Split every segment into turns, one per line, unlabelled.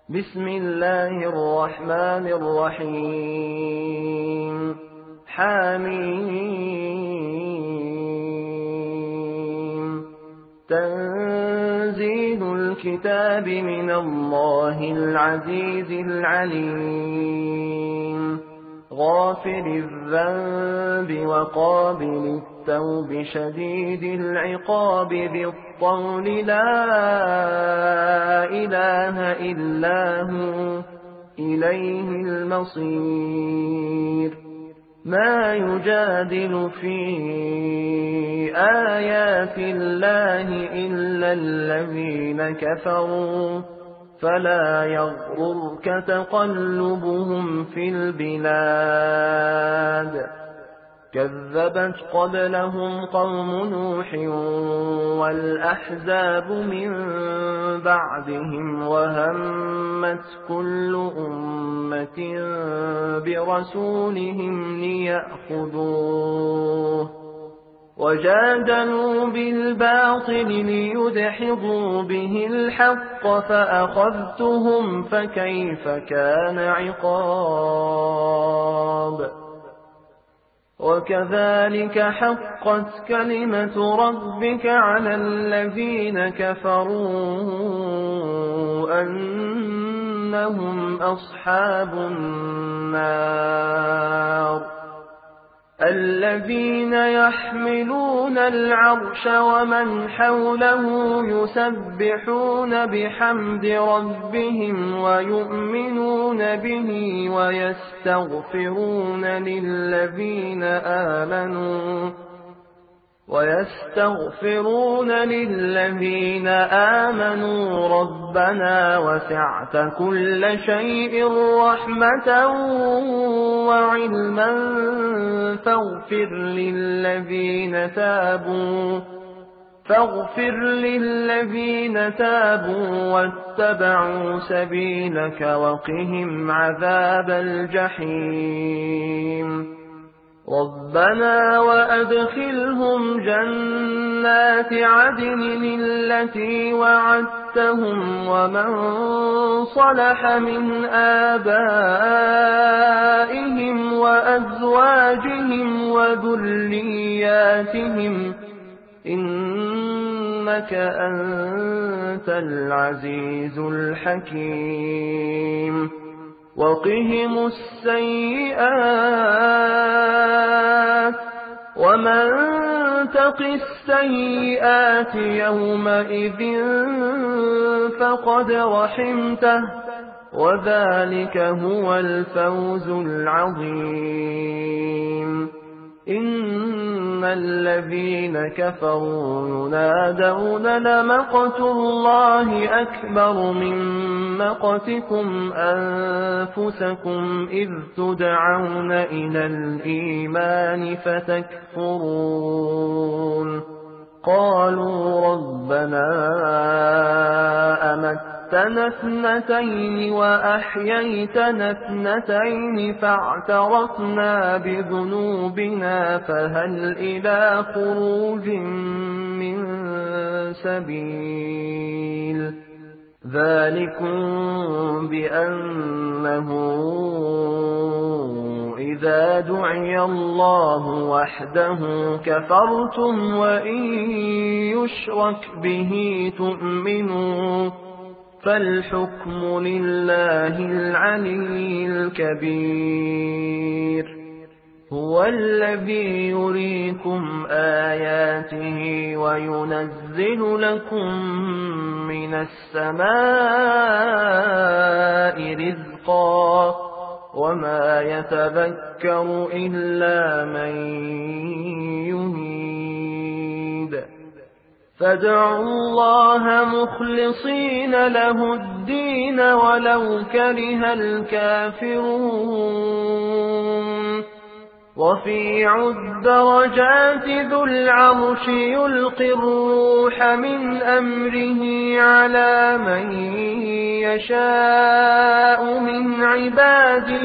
بسم الله الرحمن الرحيم حميم تنزيل الكتاب من الله العزيز العليم غافر الذنب وقابل التوب شديد العقاب ذي الطول لا إله إلا هو إليه المصير ما يجادل في آيات الله إلا الذين كفروا فلا يغررك تقلبهم في البلاد كذبت قبلهم قوم نوح والأحزاب من بعدهم وهمت كل أمة برسولهم ليأخذوه وجادلوا بالباطل ليدحضوا به الحق فأخذتهم فكيف كان عقاب وكذلك حقت كلمة ربك على الذين كفروا أنهم أصحاب النار الذين يحملون العرش ومن حوله يسبحون بحمد ربهم ويؤمنون به ويستغفرون للذين آمنوا ربنا وسعت كل شيء رحمة وعلما فاغفر للذين تابوا واتبعوا سبيلك وقهم عذاب الجحيم ربنا وأدخلهم جنات عدن التي وعدتهم ومن صلح من آبائهم وأزواجهم وذرياتهم إنك أنت العزيز الحكيم وقهم السيئات ومن تق السيئات يومئذ فقد رحمته وذلك هو الفوز العظيم إن الذين كفروا ينادون لمقت الله أكبر من مقتكم أنفسكم إذ تدعون إلى الإيمان فتكفرون قالوا ربنا أمتنا اثنتين وأحييتنا اثنتين فاعترفنا بذنوبنا فهل إلى خروج من سبيل ذلكم بأنه إذا دعي الله وحده كفرتم وإن يشرك به تؤمنوا فالحكم لله العلي الكبير هو الذي يريكم آياته وينزل لكم من السماء رزقا وما يتذكر إلا من ينيب فادعوا الله مخلصين له الدين ولو كره الكافرون رفيع الدرجات ذو العرش يلقي الروح من أمره على من يشاء من عباده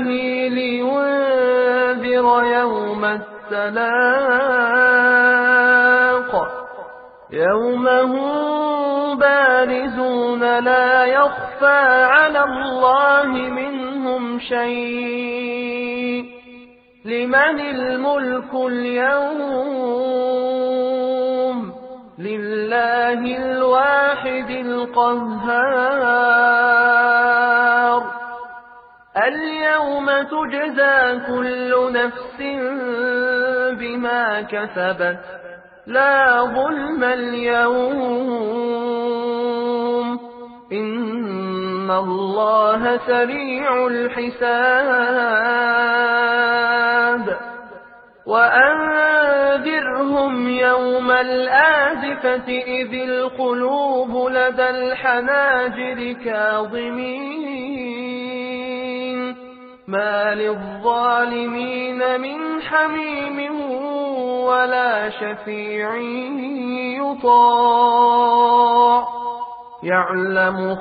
لينذر يوم التلاق يوم هم بارزون لا يخفى على الله منهم شيء. لمن الملك اليوم؟ لله الواحد القهار. اليوم تجزى كل نفس بما كسبت لا ظلم اليوم، إن الله سريع الحساب. وأنذرهم يوم الآزفة إذ القلوب لدى الحناجر كاظمين ما للظالمين من حميم ولا شفيع يطاع. يعلم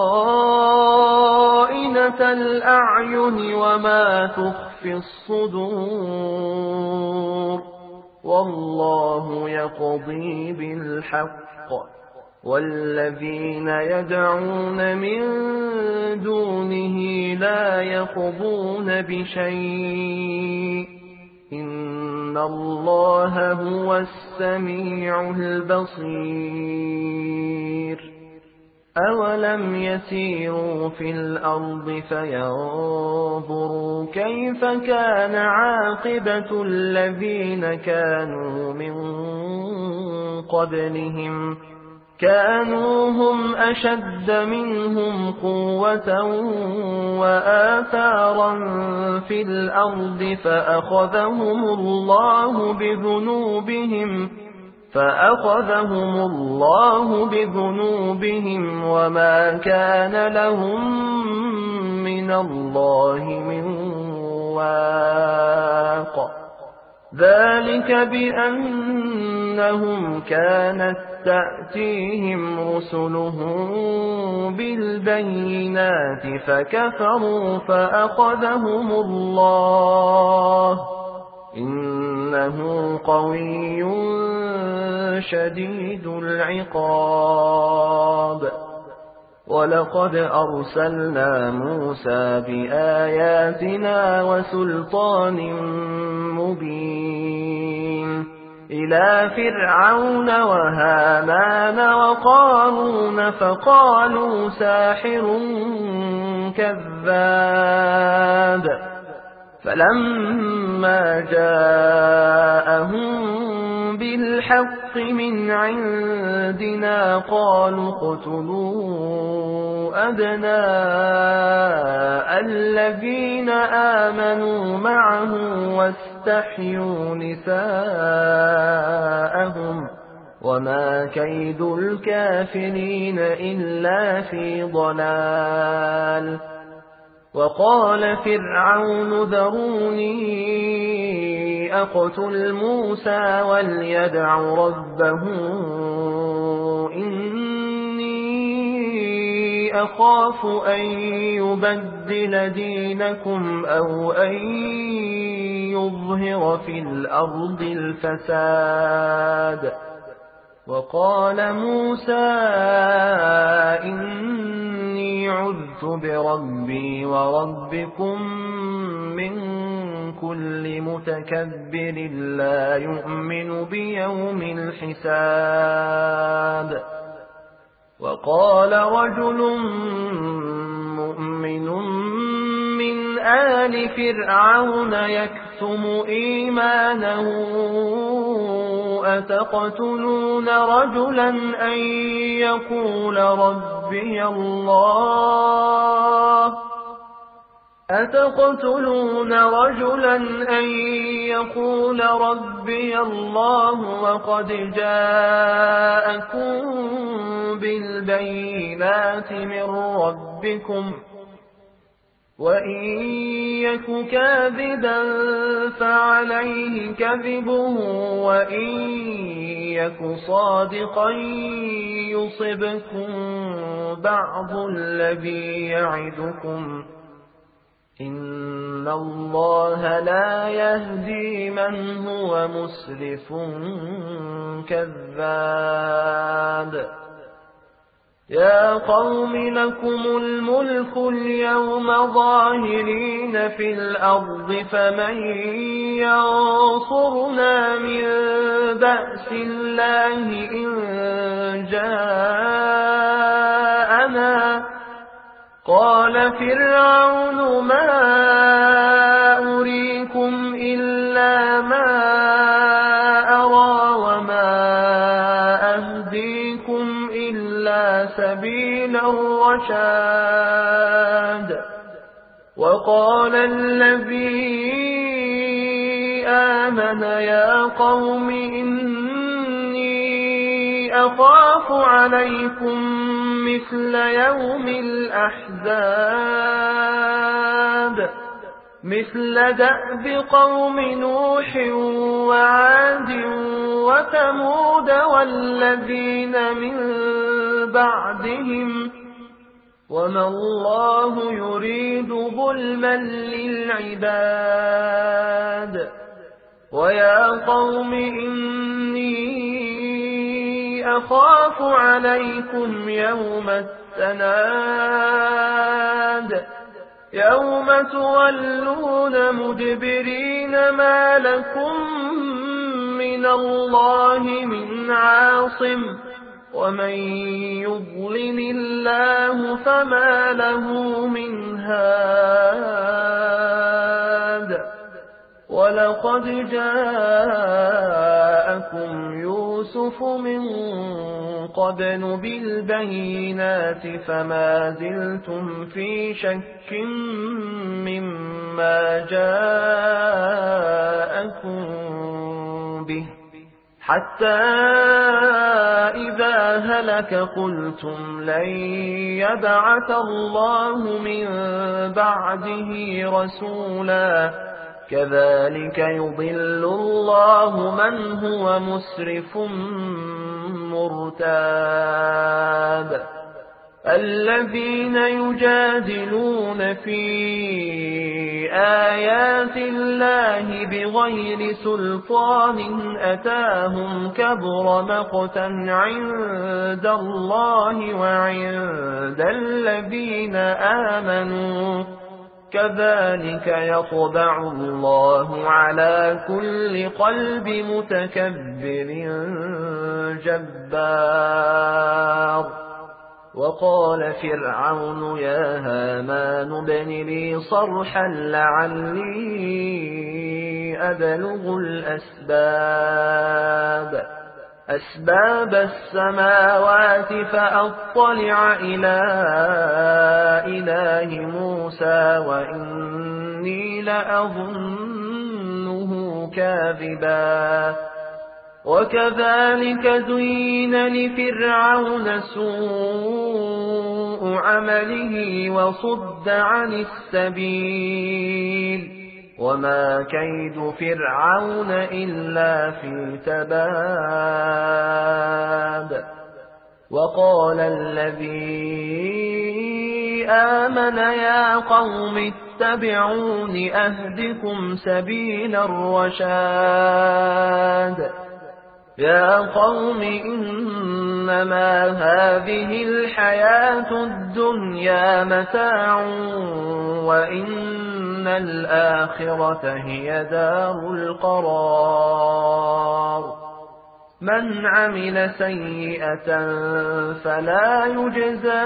خائنة الأعين وما تخفي الصدور. والله يقضي بالحق والذين يدعون من دونه لا يقضون بشيء إن الله هو السميع البصير. أولم يسيروا في الأرض فينظروا كيف كان عاقبة الذين كانوا من قبلهم كانوا هم أشد منهم قوة وآثارا في الأرض فأخذهم الله بذنوبهم وما كان لهم من الله من واق. ذلك بأنهم كانت تأتيهم رسلهم بالبينات فكفروا فأخذهم الله إنه قوي شديد العقاب. ولقد أرسلنا موسى بآياتنا وسلطان مبين إلى فرعون وهامان وقارون فقالوا ساحر كذاب. فلما جاءهم بالحق من عندنا قالوا اقتلوا أبناء الذين آمنوا معه واستحيوا نساءهم وما كيد الكافرين إلا في ضلال. وقال فرعون ذروني أقتل موسى وليدع ربه إني أخاف أن يبدل دينكم أو أن يظهر في الأرض الفساد. وقال موسى إني عذت بربي وربكم من كل متكبر لا يؤمن بيوم الحساب. وقال رجل مؤمن من آل فرعون يكتم إيمانه أتقتلون رجلا أن يقول ربي الله وقد جاءكم بالبينات من ربكم وإن يك كاذبا فعليه كذبه وإن يك صادقا يصبكم بعض الذي يعدكم إن الله لا يهدي من هو مسرف كذاب. يا قوم لكم الملك اليوم ظاهرين في الأرض فمن ينصرنا من بأس الله إن جاءنا قال فرعون ما أريكم إلا ما أرى وما أهديكم إلا سبيل الرشاد وقال الذي آمن يا قوم إني أخاف عليكم مثل يوم الأحزاب مثل دأب قوم نوح وعاد وثمود والذين من بعدهم وما الله يريد ظلما للعباد ويا قوم إني أخاف عليكم يوم التناد يوم تولون مدبرين ما لكم من الله من عاصم ومن يضلل الله فما له من هاد ولقد جاءكم يوسف من قبل بالبينات فما زلتم في شك مما جاءكم به حتى إذا هلك قلتم لن يبعث الله من بعده رسولا كذلك يضل الله من هو مسرف مرتاب الذين يجادلون في آيات الله بغير سلطان أتاهم كبر مقتا عند الله وعند الذين آمنوا كذلك يطبع الله على كل قلب متكبر جبار وقال فرعون يا هامان ابن لي صرحا لعلي أبلغ أسباب السماوات فأطلع إلى إله موسى وإني لأظنه كاذبا وكذلك زين لفرعون سوء عمله وصد عن السبيل وما كيد فرعون إلا في تباب وقال الذي آمن يا قوم اتبعون أهدكم سبيل الرشاد يا قوم إنما هذه الحياة الدنيا متاع وإن الآخرة هي دار القرار من عمل سيئة فلا يجزى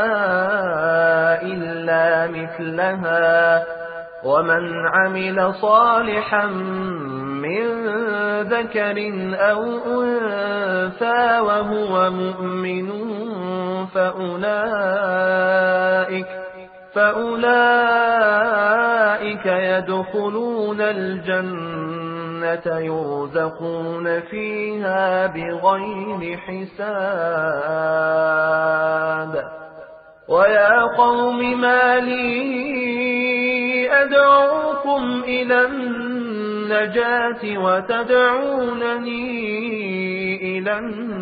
إلا مثلها ومن عمل صالحا من ذكر أو أنثى وهو مؤمن فأولئك يدخلون الجنة يرزقون فيها بغير حساب ويا قوم ما لي أدعوكم إلى النجاة وتدعونني إلى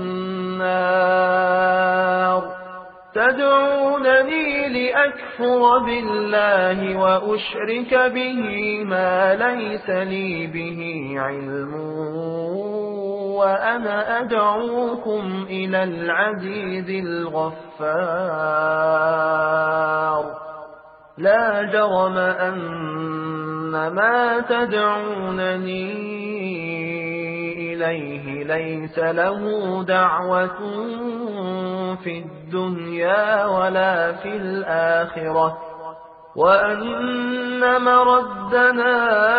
النار تدعونني لأكفر بالله وأشرك به ما ليس لي به علم وأنا أدعوكم إلى العزيز الغفار لا جرم أن ما تدعونني إليه ليس له دعوة في الدنيا ولا في الآخرة وأن مردنا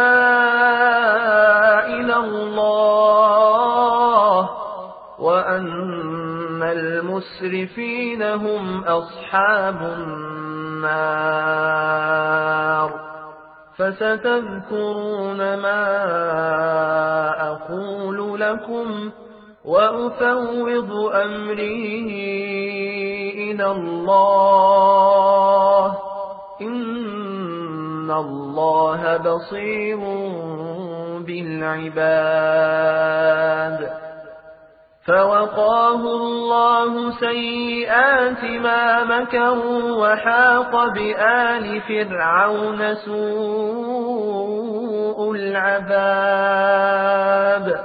إلى الله وأن المسرفين هم أصحاب النار فستذكرون ما أقول لكم وأفوض أمري إلى الله إن الله بصير بالعباد فوقاه الله سيئات ما مكروا وحاق بآل فرعون سوء العذاب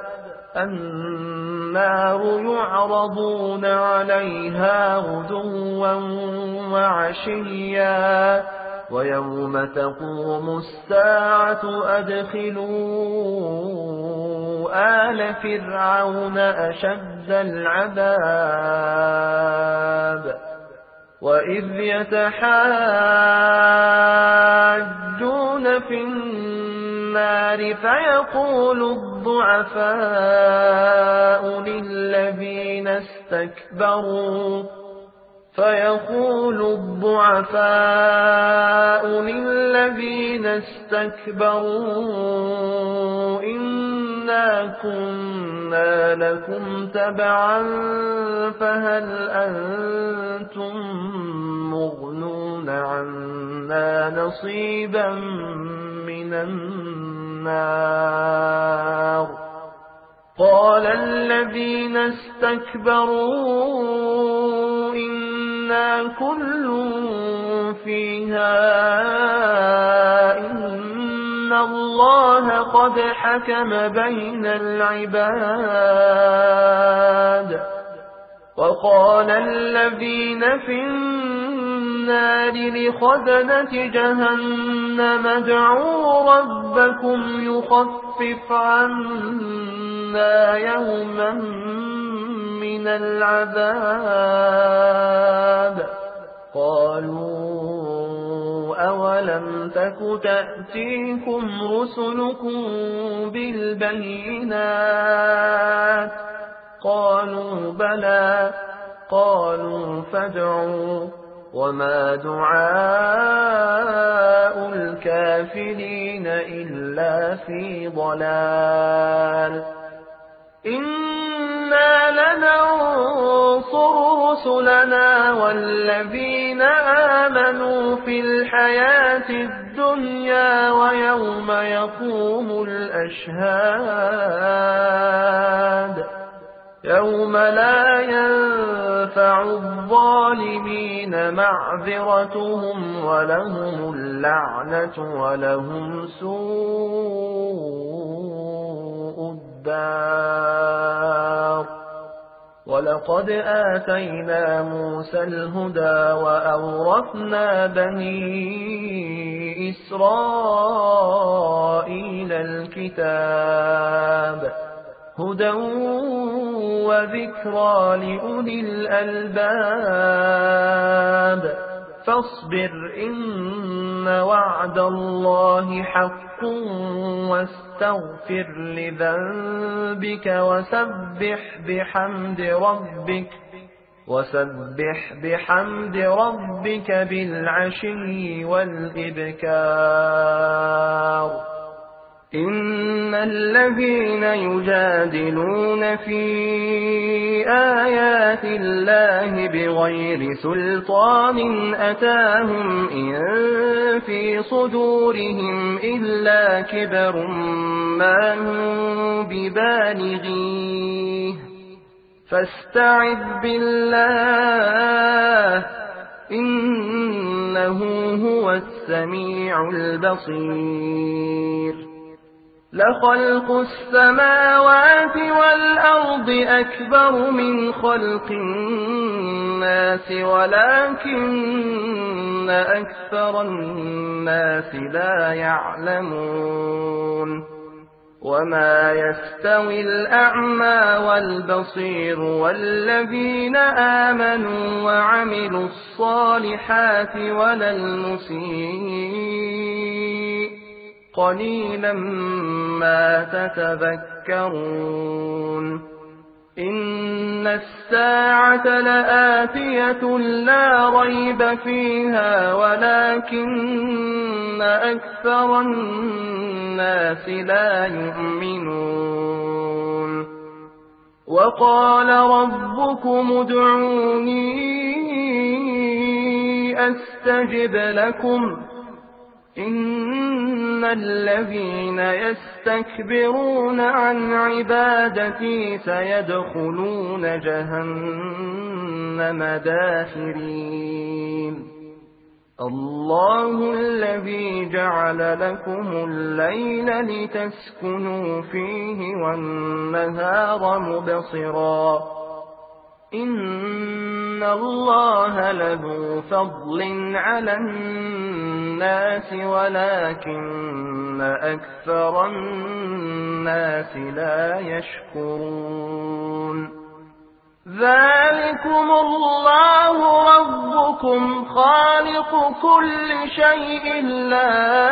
النار يعرضون عليها غدوا وعشيا ويوم تقوم الساعة أدخلوا آل فرعون أشد العذاب وإذ يتحاجون في النار فيقول الضعفاء للذين استكبروا إنا كنا لكم تبعا فهل أنتم مغنون عنا نصيبا من النار قال الذين استكبروا إنا كل فيها إن الله قد حكم بين العباد وقال الذين في النار لخزنة جهنم ادعوا ربكم يخفف عنا يوما من العذاب قالوا أولم تك تأتيكم رسلكم بالبينات قالوا بلى قالوا فادعوا وما دعاء الكافرين إلا في ضلال إنا لننصر رسلنا والذين آمنوا في الحياة الدنيا ويوم يقوم الأشهاد يوم لا ينفع الظالمين معذرتهم ولهم اللعنة ولهم سوء الدار ولقد آتينا موسى الهدى وأورثنا بني إسرائيل الكتاب هدى وذكرى لأولي الألباب فاصبر إن وعد الله حق واستغفر لذنبك وسبح بحمد ربك بالعشي والإبكار إن الذين يجادلون في آيات الله بغير سلطان أتاهم إن في صدورهم إلا كبر ما هم ببالغيه فاستعذ بالله إنه هو السميع البصير لخلق السماوات والأرض أكبر من خلق الناس ولكن أكثر الناس لا يعلمون وما يستوي الأعمى والبصير والذين آمنوا وعملوا الصالحات ولا المسيء قليلا ما تتذكرون إن الساعة لآتية لا ريب فيها ولكن أكثر الناس لا يؤمنون وقال ربكم ادعوني أستجب لكم إن الذين يستكبرون عن عبادتي سيدخلون جهنم داخرين الله الذي جعل لكم الليل لتسكنوا فيه والنهار مبصرا إن الله لذو فضل على الناس ولكن أكثر الناس لا يشكرون ذلكم الله ربكم خالق كل شيء لا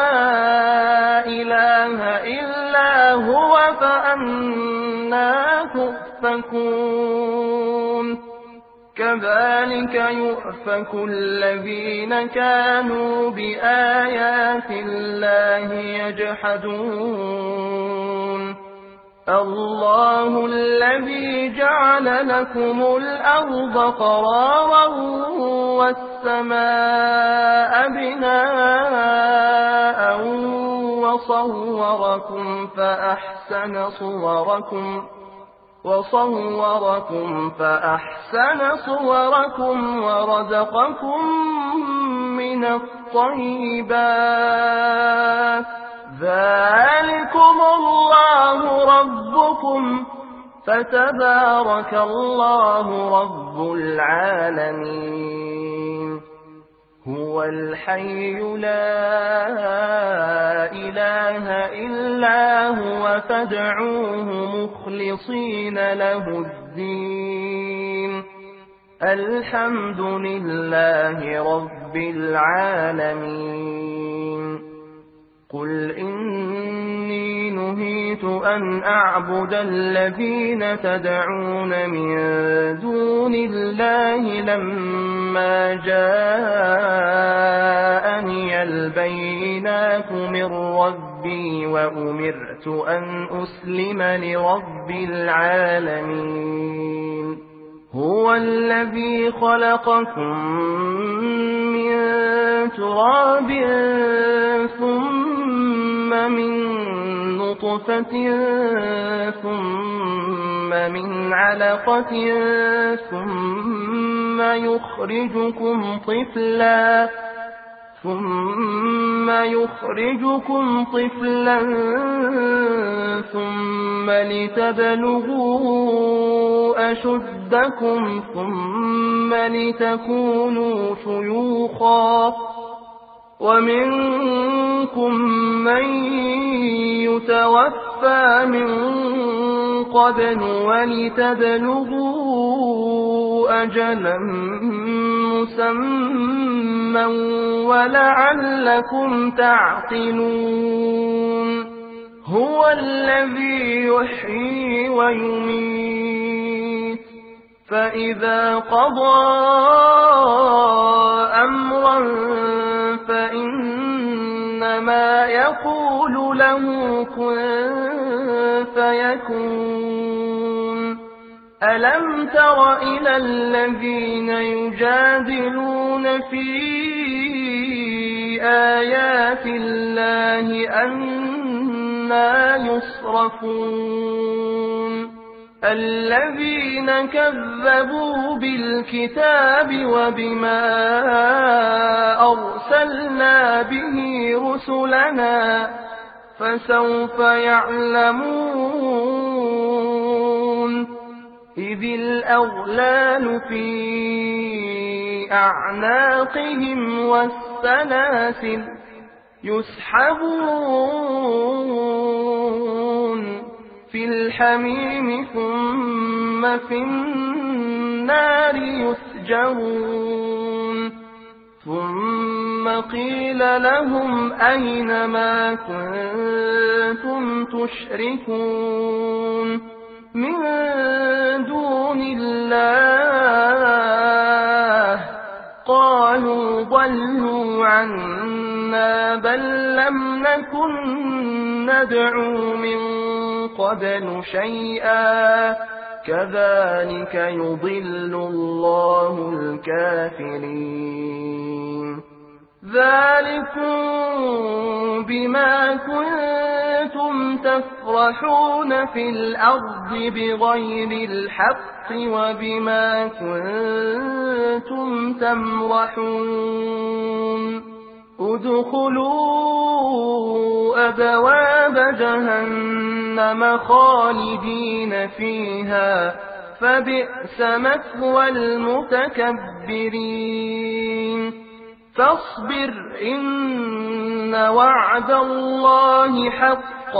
إله إلا هو فأنى تؤفكون كذلك يؤفك الذين كانوا بآيات الله يجحدون الله الذي جعل لكم الأرض قرارا والسماء بناء وصوركم فأحسن صوركم ورزقكم من الطيبات ذلكم الله ربكم فتبارك الله رب العالمين هو الحي لا إله إلا هو فادعوه مخلصين له الدين الحمد لله رب العالمين قل إني نهيت أن أعبد الذين تدعون من دون الله لما جاءني البينات من ربي وأمرت أن أسلم لرب العالمين هو الذي خلقكم من تراب ثم من نطفة ثم من علقة ثم يخرجكم طفلا ثم لتبلغوا أشدكم ثم لتكونوا شيوخا ومنكم من يتوفى من قبل ولتبلغوا أجلا مسمى ولعلكم تعقلون هو الذي يحيي ويميت فإذا قضى أمرا فإنما يقول له كن فيكون ألم تر إلى الذين يجادلون في آيات الله أنى يصرفون الذين كذبوا بالكتاب وبما أرسلنا به رسلنا فسوف يعلمون إذ الأغلال في أعناقهم والسلاسل يسحبون في الحميم ثم في النار يسجرون ثم قيل لهم أين ما كنتم تشركون من دون الله قالوا ضلوا عنا بل لم نكن ندعو من قبل شيئا كذلك يضل الله الكافرين ذلكم بما كنتم تفرحون في الأرض بغير الحق وبما كنتم تمرحون ادخلوا أبواب جهنم خالدين فيها فبئس مثوى المتكبرين فاصبر إن وعد الله حق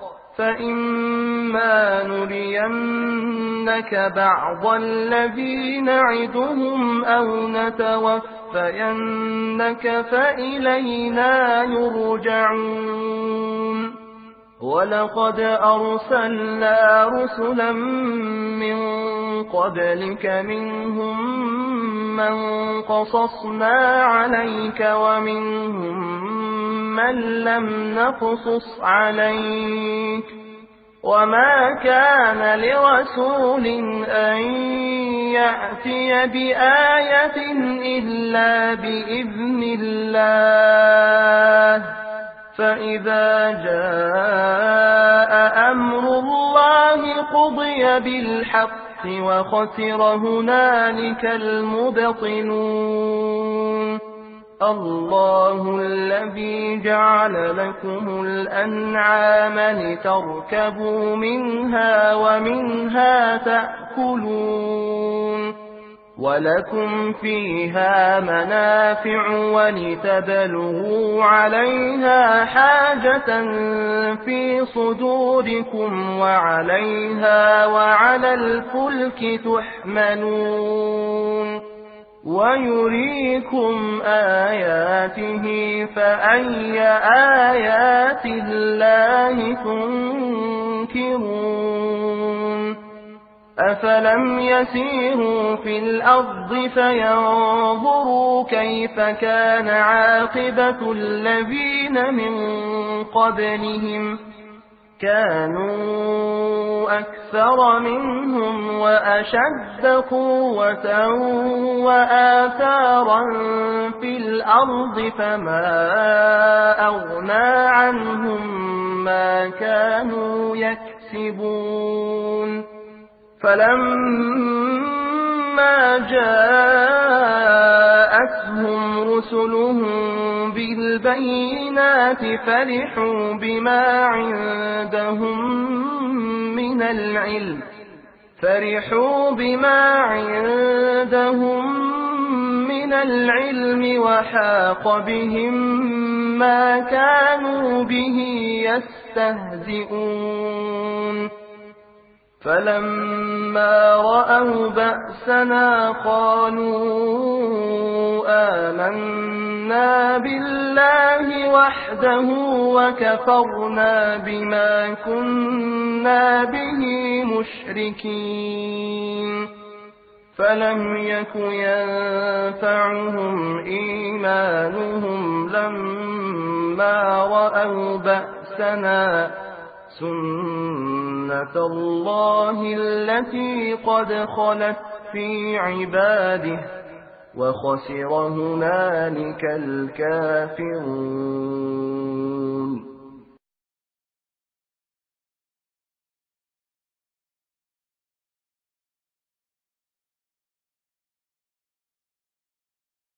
فإما نرينك بعض الذي نعدهم أو نتوفينك فإلينا يرجعون ولقد أرسلنا رسلا من قبلك منهم من قصصنا عليك ومنهم من لم نقصص عليك وما كان لرسول أن يأتي بآية إلا بإذن الله فإذا جاء أمر الله قضي بالحق وخسر هنالك المبطلون الله الذي جعل لكم الأنعام لتركبوا منها ومنها تأكلون ولكم فيها منافع ولتبلغوا عليها حاجة في صدوركم وعليها وعلى الفلك تحملون ويريكم آياته فأي آيات الله تنكرون أفلم يسيروا في الأرض فينظروا كيف كان عاقبة الذين من قبلهم كانوا أكثر منهم وأشد قوة وآثارا في الأرض فما أغنى عنهم ما كانوا يكسبون فلما جاءتهم رسلهم بالبينات فرحوا بما عندهم من العلم وحاق بهم ما كانوا به يستهزئون فلما رأوا بأسنا قالوا آمنا بالله وحده وكفرنا بما كنا به مشركين فلم يك ينفعهم إيمانهم لما رأوا بأسنا سنة الله التي قد خلت في عباده وخسر هنالك الكافرون